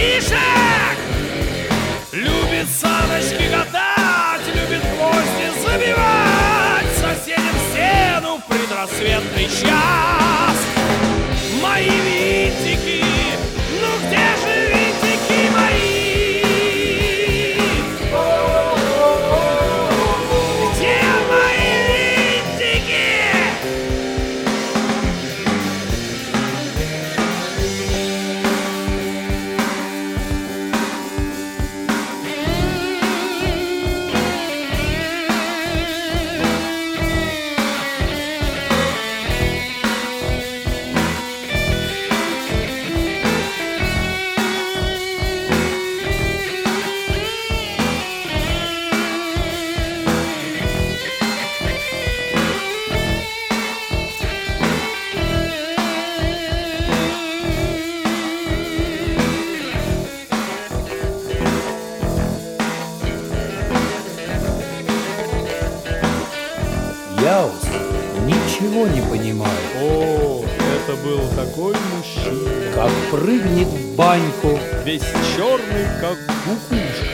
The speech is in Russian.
детишек. Любит саночки катать, любит гвозди забивать, соседям стену в предрассветный час. Мои винтики, ну где же винтики мои? Где мои винтики? Яус ничего не понимает. О, это был такой мужчина, Как прыгнет в баньку, весь черный, как кукушка.